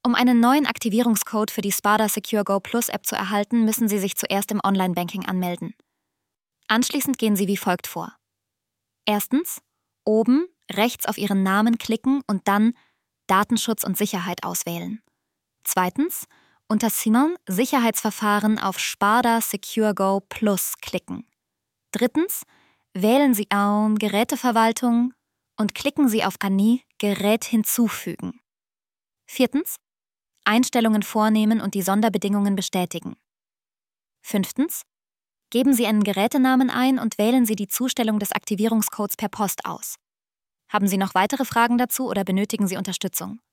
Um einen neuen Aktivierungscode für die Sparda Secure Go Plus App zu erhalten, müssen Sie sich zuerst im Online-Banking anmelden. Anschließend gehen Sie wie folgt vor. Erstens, oben rechts auf Ihren Namen klicken und dann Datenschutz und Sicherheit auswählen. Zweitens, unter Simon Sicherheitsverfahren auf Sparda Secure Go Plus klicken. Drittens, wählen Sie Geräteverwaltung und klicken Sie auf Ani Gerät hinzufügen. Viertens, Einstellungen vornehmen und die Sonderbedingungen bestätigen. Fünftens, geben Sie einen Gerätenamen ein und wählen Sie die Zustellung des Aktivierungscodes per Post aus. Haben Sie noch weitere Fragen dazu oder benötigen Sie Unterstützung?